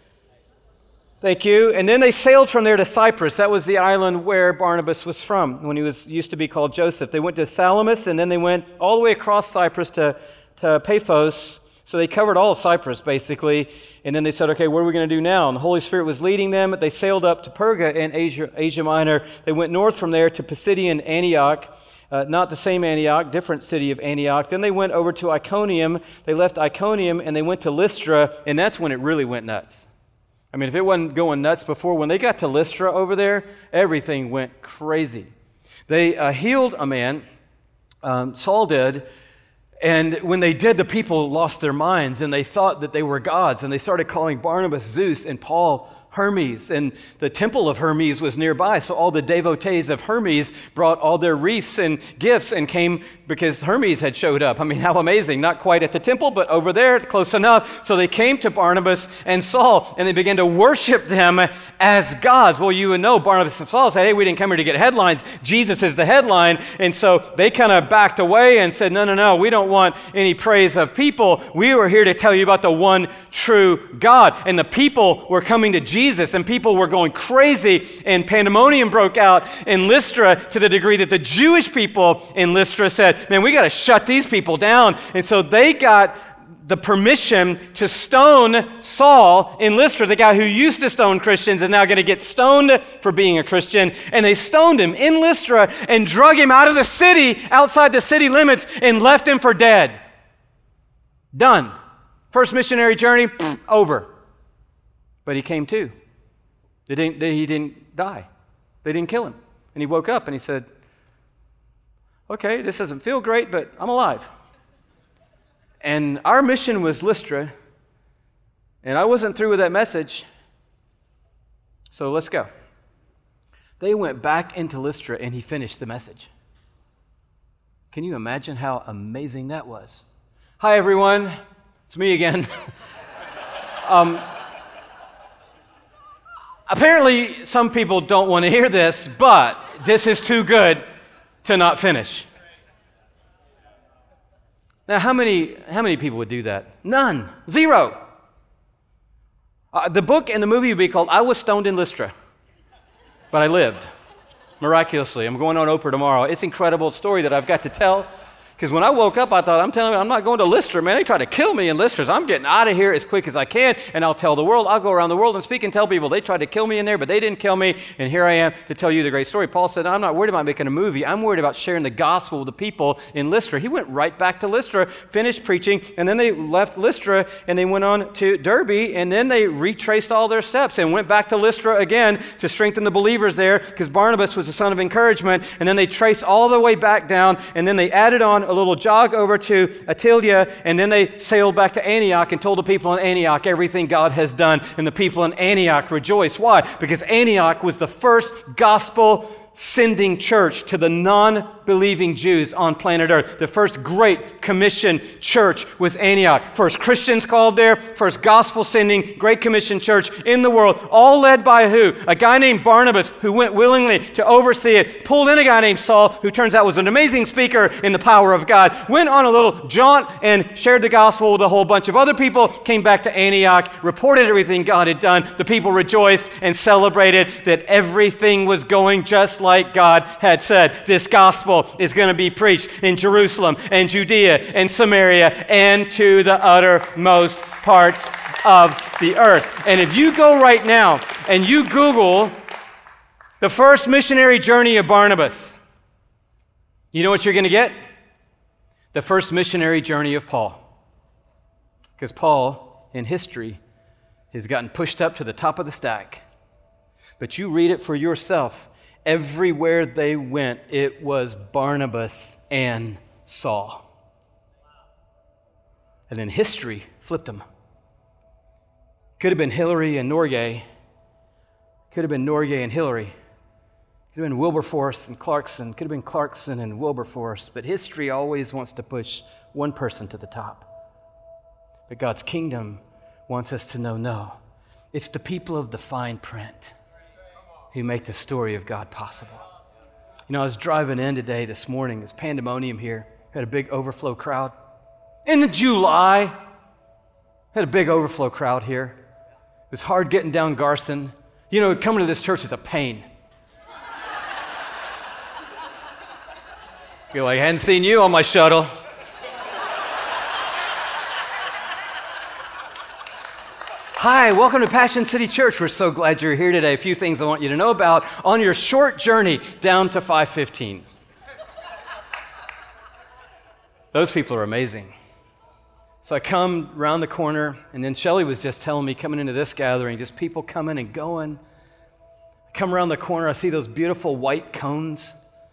Thank you. And then they sailed from there to Cyprus. That was the island where Barnabas was from when he used to be called Joseph. They went to Salamis, and then they went all the way across Cyprus to Paphos. So they covered all of Cyprus, basically, and then they said, okay, what are we going to do now? And the Holy Spirit was leading them. They sailed up to Perga in Asia Minor. They went north from there to Pisidian Antioch, not the same Antioch, different city of Antioch. Then they went over to Iconium. They left Iconium, and they went to Lystra, and that's when it really went nuts. I mean, if it wasn't going nuts before, when they got to Lystra over there, everything went crazy. They healed a man, Saul did. And when they did, the people lost their minds, and they thought that they were gods, and they started calling Barnabas Zeus and Paul Hermes, and the temple of Hermes was nearby, so all the devotees of Hermes brought all their wreaths and gifts and came because Hermes had showed up. I mean, how amazing. Not quite at the temple, but over there, close enough. So they came to Barnabas and Saul, and they began to worship them as gods. Well, you would know Barnabas and Saul said, hey, we didn't come here to get headlines. Jesus is the headline. And so they kind of backed away and said, no, we don't want any praise of people. We were here to tell you about the one true God. And the people were coming to Jesus, and people were going crazy, and pandemonium broke out in Lystra to the degree that the Jewish people in Lystra said, man, we got to shut these people down. And so they got the permission to stone Saul in Lystra. The guy who used to stone Christians is now going to get stoned for being a Christian. And they stoned him in Lystra and drug him out of the city, outside the city limits, and left him for dead. Done. First missionary journey, over. But he came to. He didn't die. They didn't kill him. And he woke up and he said, okay, this doesn't feel great, but I'm alive. And our mission was Lystra, and I wasn't through with that message, so let's go. They went back into Lystra, and he finished the message. Can you imagine how amazing that was? Hi, everyone. It's me again. Apparently, some people don't want to hear this, but this is too good to not finish. Now, how many people would do that? None. Zero. The book and the movie would be called I Was Stoned in Lystra, but I lived, miraculously. I'm going on Oprah tomorrow. It's an incredible story that I've got to tell, because when I woke up, I thought, I'm not going to Lystra, man. They tried to kill me in Lystra. So I'm getting out of here as quick as I can, and I'll tell the world. I'll go around the world and speak and tell people they tried to kill me in there, but they didn't kill me, and here I am to tell you the great story. Paul said, I'm not worried about making a movie. I'm worried about sharing the gospel with the people in Lystra. He went right back to Lystra, finished preaching, and then they left Lystra, and they went on to Derbe, and then they retraced all their steps and went back to Lystra again to strengthen the believers there, because Barnabas was the son of encouragement, and then they traced all the way back down, and then they added on a little jog over to Attalia, and then they sailed back to Antioch and told the people in Antioch everything God has done, and the people in Antioch rejoiced. Why? Because Antioch was the first gospel sending church to the non-believing Jews on planet Earth. The first Great Commission church was Antioch. First Christians called there, first gospel-sending Great Commission church in the world, all led by who? A guy named Barnabas, who went willingly to oversee it, pulled in a guy named Saul, who turns out was an amazing speaker in the power of God, went on a little jaunt and shared the gospel with a whole bunch of other people, came back to Antioch, reported everything God had done. The people rejoiced and celebrated that everything was going just like God had said. This gospel is going to be preached in Jerusalem and Judea and Samaria and to the uttermost parts of the earth. And if you go right now and you Google the first missionary journey of Barnabas, you know what you're going to get? The first missionary journey of Paul. Because Paul, in history, has gotten pushed up to the top of the stack. But you read it for yourself. Everywhere they went, it was Barnabas and Saul. And then history flipped them. Could have been Hillary and Norgay. Could have been Norgay and Hillary. Could have been Wilberforce and Clarkson. Could have been Clarkson and Wilberforce. But history always wants to push one person to the top. But God's kingdom wants us to know, no, it's the people of the fine print who make the story of God possible. You know, I was driving in today, this morning, it's pandemonium here. Had a big overflow crowd. In the July, had a big overflow crowd here. It was hard getting down Garson. You know, coming to this church is a pain. You're like, I hadn't seen you on my shuttle. Hi, welcome to Passion City Church. We're so glad you're here today. A few things I want you to know about on your short journey down to 515. Those people are amazing. So I come around the corner, and then Shelley was just telling me coming into this gathering, just people coming and going. I come around the corner, I see those beautiful white cones.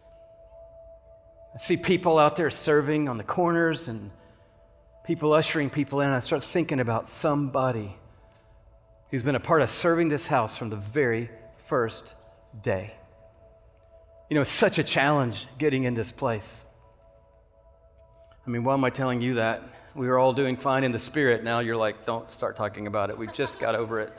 I see people out there serving on the corners and people ushering people in. I start thinking about somebody who's been a part of serving this house from the very first day. You know, it's such a challenge getting in this place. I mean, why am I telling you that? We were all doing fine in the spirit. Now you're like, don't start talking about it. We've just got over it.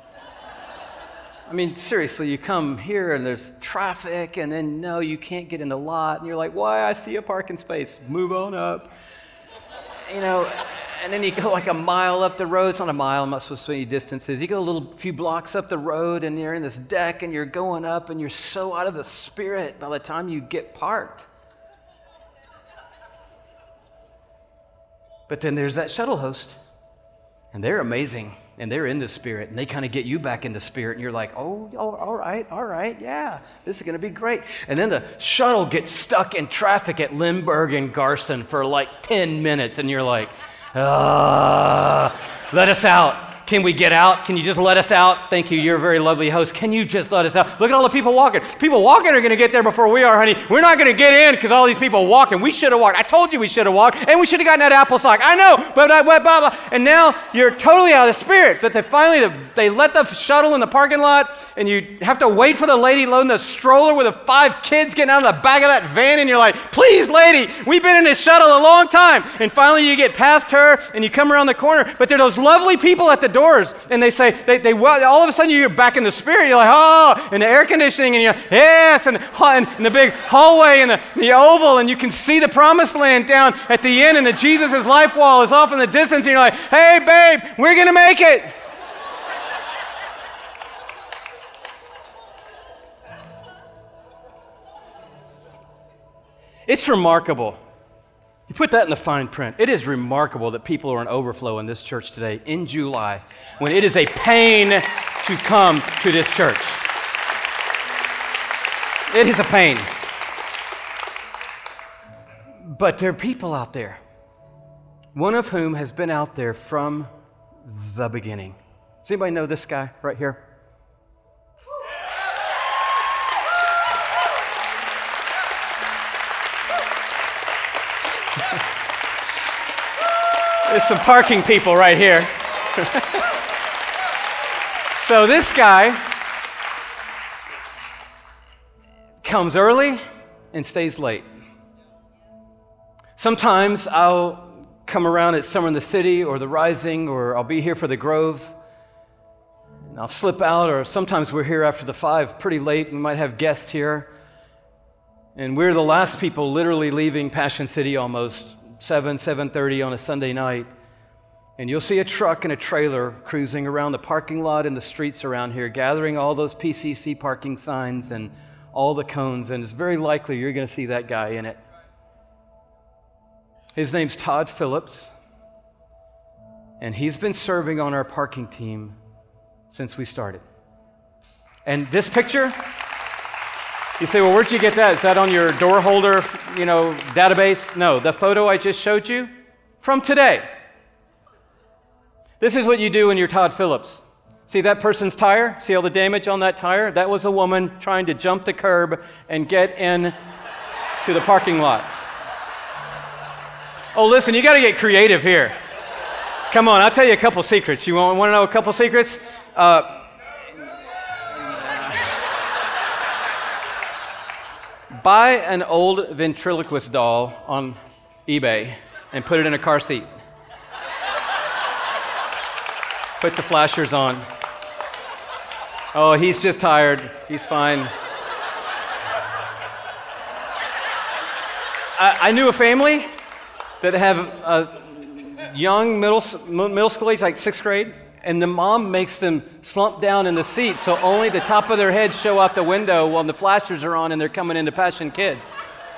I mean, seriously, you come here and there's traffic, and then no, you can't get in the lot, and you're like, why? I see a parking space. Move on up. You know, and then you go like a mile up the road. It's not a mile, I'm not supposed to say distances. You go a few blocks up the road, and you're in this deck, and you're going up, and you're so out of the spirit by the time you get parked. But then there's that shuttle host, and they're amazing, and they're in the spirit, and they kind of get you back in the spirit, and you're like, oh, all right, yeah, this is going to be great. And then the shuttle gets stuck in traffic at Lindbergh and Garson for like 10 minutes, and you're like, let us out. Can we get out? Can you just let us out? Thank you. You're a very lovely host. Can you just let us out? Look at all the people walking. People walking are going to get there before we are, honey. We're not going to get in because all these people walking. We should have walked. I told you we should have walked, and we should have gotten that apple sock. I know, but blah, blah, blah. And now you're totally out of the spirit. But they let the shuttle in the parking lot, and you have to wait for the lady loading the stroller with the 5 kids getting out of the back of that van, and you're like, please, lady, we've been in this shuttle a long time. And finally you get past her, and you come around the corner, but there are those lovely people at the doors, and they say, all of a sudden you're back in the spirit. You're like, oh, and the air conditioning, and you're, yes, and the big hallway, and the oval, and you can see the promised land down at the end, and the Jesus' life wall is off in the distance, and you're like, hey, babe, we're going to make it. It's remarkable. You put that in the fine print. It is remarkable that people are in overflow in this church today in July when it is a pain to come to this church. It is a pain. But there are people out there, one of whom has been out there from the beginning. Does anybody know this guy right here? There's some parking people right here. So this guy comes early and stays late. Sometimes I'll come around at Summer in the City or the Rising, or I'll be here for the Grove, and I'll slip out, or sometimes we're here after the 5 pretty late. We might have guests here, and we're the last people literally leaving Passion City almost, 7:30 on a Sunday night. And you'll see a truck and a trailer cruising around the parking lot and the streets around here, gathering all those PCC parking signs and all the cones, and it's very likely you're going to see that guy in it. His name's Todd Phillips, and he's been serving on our parking team since we started. And this picture, you say, well, where'd you get that? Is that on your door holder, database? No, the photo I just showed you, from today. This is what you do when you're Todd Phillips. See that person's tire? See all the damage on that tire? That was a woman trying to jump the curb and get in to the parking lot. Oh, listen, you got to get creative here. Come on, I'll tell you a couple secrets. You want to know a couple secrets? Buy an old ventriloquist doll on eBay and put it in a car seat. Put the flashers on. Oh, he's just tired. He's fine. I knew a family that have a young middle school age, like 6th grade, and the mom makes them slump down in the seat so only the top of their heads show out the window while the flashers are on and they're coming into Passion Kids.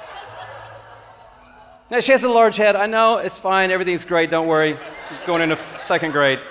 Now, she has a large head. I know, it's fine. Everything's great. Don't worry. She's going into 2nd grade.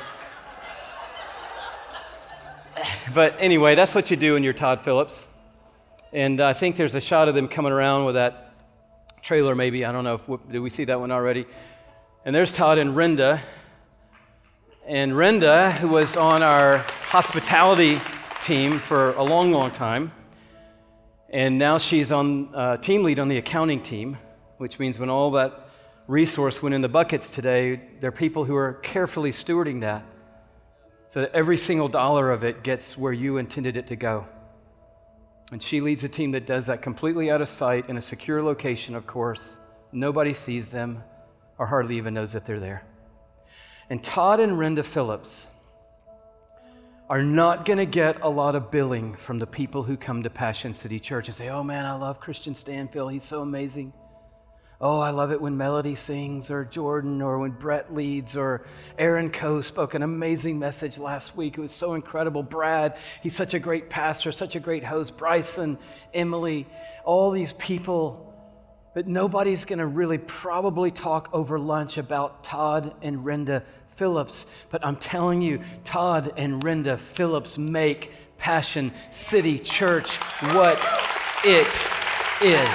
But anyway, that's what you do when you're Todd Phillips. And I think there's a shot of them coming around with that trailer maybe. I don't know. Did we see that one already? And there's Todd and Renda. And Renda, who was on our hospitality team for a long, long time, and now she's on team lead on the accounting team, which means when all that resource went in the buckets today, there are people who are carefully stewarding that so that every single dollar of it gets where you intended it to go. And she leads a team that does that completely out of sight in a secure location, of course. Nobody sees them or hardly even knows that they're there. And Todd and Renda Phillips are not going to get a lot of billing from the people who come to Passion City Church and say, oh man, I love Christian Stanfield. He's so amazing. Oh, I love it when Melody sings, or Jordan, or when Brett leads, or Aaron Coe spoke an amazing message last week. It was so incredible. Brad, he's such a great pastor, such a great host. Bryson, Emily, all these people. But nobody's going to really probably talk over lunch about Todd and Renda Phillips. But I'm telling you, Todd and Renda Phillips make Passion City Church what it is.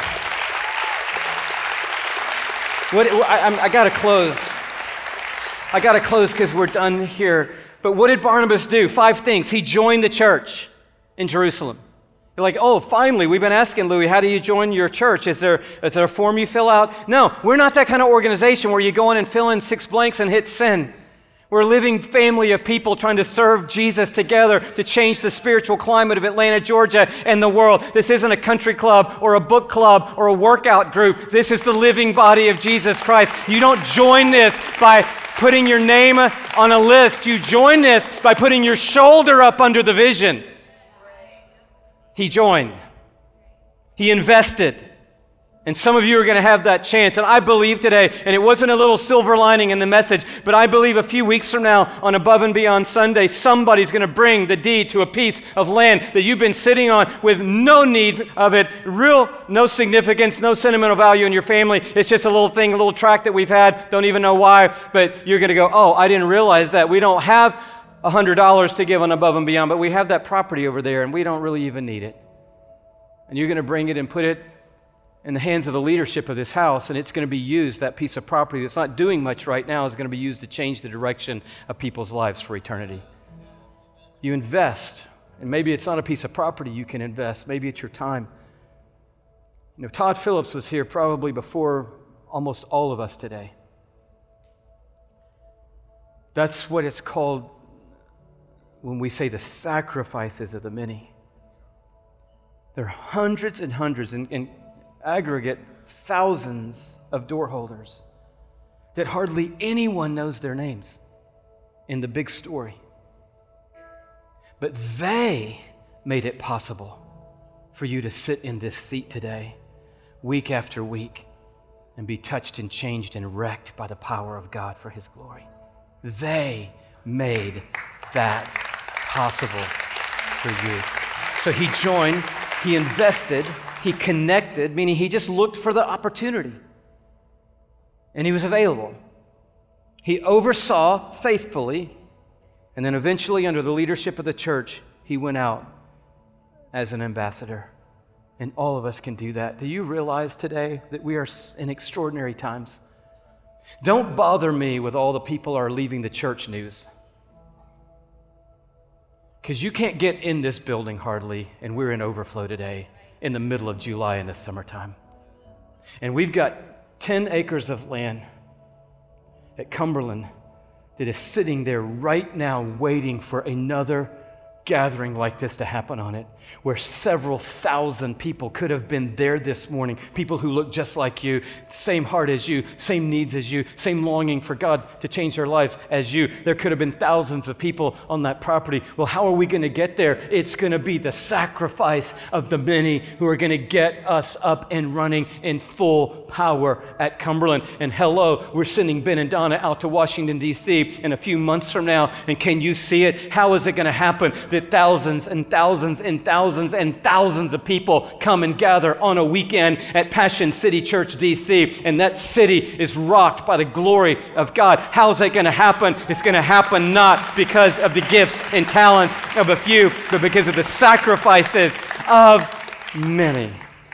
I got to close. I got to close because we're done here. But what did Barnabas do? 5 things. He joined the church in Jerusalem. You're like, oh, finally, we've been asking Louis, how do you join your church? Is there a form you fill out? No, we're not that kind of organization where you go in and fill in 6 blanks and hit send. We're a living family of people trying to serve Jesus together to change the spiritual climate of Atlanta, Georgia, and the world. This isn't a country club or a book club or a workout group. This is the living body of Jesus Christ. You don't join this by putting your name on a list. You join this by putting your shoulder up under the vision. He joined. He invested. And some of you are going to have that chance. And I believe today, and it wasn't a little silver lining in the message, but I believe a few weeks from now on Above and Beyond Sunday, somebody's going to bring the deed to a piece of land that you've been sitting on with no need of it, no significance, no sentimental value in your family. It's just a little thing, a little tract that we've had, don't even know why, but you're going to go, oh, I didn't realize that. We don't have $100 to give on Above and Beyond, but we have that property over there, and we don't really even need it. And you're going to bring it and put it in the hands of the leadership of this house, and it's going to be used, that piece of property that's not doing much right now is going to be used to change the direction of people's lives for eternity. You invest, and maybe it's not a piece of property you can invest, maybe it's your time. You know, Todd Phillips was here probably before almost all of us today. That's what it's called when we say the sacrifices of the many. There are hundreds and hundreds, in aggregate, thousands of door holders that hardly anyone knows their names in the big story. But they made it possible for you to sit in this seat today, week after week, and be touched and changed and wrecked by the power of God for His glory. They made that possible for you. So He joined, He invested, He connected, meaning He just looked for the opportunity. And He was available. He oversaw faithfully, and then eventually, under the leadership of the church, He went out as an ambassador. And all of us can do that. Do you realize today that we are in extraordinary times? Don't bother me with all the people are leaving the church news. Because you can't get in this building hardly, and we're in overflow today in the middle of July in the summertime. And we've got 10 acres of land at Cumberland that is sitting there right now waiting for another gathering like this to happen on it, where several thousand people could have been there this morning, people who look just like you, same heart as you, same needs as you, same longing for God to change their lives as you. There could have been thousands of people on that property. Well, how are we going to get there? It's going to be the sacrifice of the many who are going to get us up and running in full power at Cumberland. And hello, we're sending Ben and Donna out to Washington, D.C. in a few months from now, and can you see it? How is it going to happen that thousands and thousands and thousands and thousands of people come and gather on a weekend at Passion City Church, D.C., and that city is rocked by the glory of God? How's that going to happen? It's going to happen not because of the gifts and talents of a few, but because of the sacrifices of many.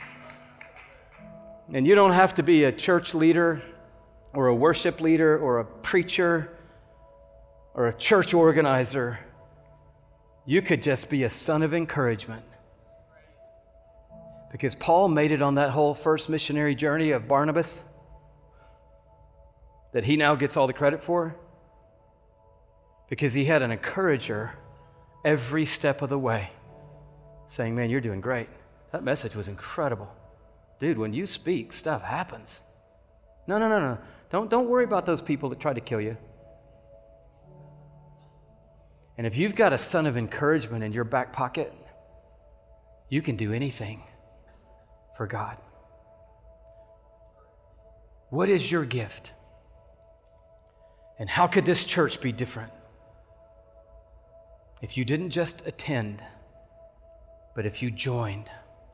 And you don't have to be a church leader or a worship leader or a preacher or a church organizer. You could just be a son of encouragement. Because Paul made it on that whole first missionary journey of Barnabas that he now gets all the credit for, because he had an encourager every step of the way saying, man, you're doing great. That message was incredible. Dude, when you speak, stuff happens. No. Don't worry about those people that tried to kill you. And if you've got a son of encouragement in your back pocket, you can do anything for God. What is your gift? And how could this church be different if you didn't just attend, but if you joined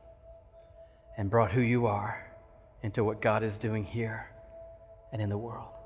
and brought who you are into what God is doing here and in the world?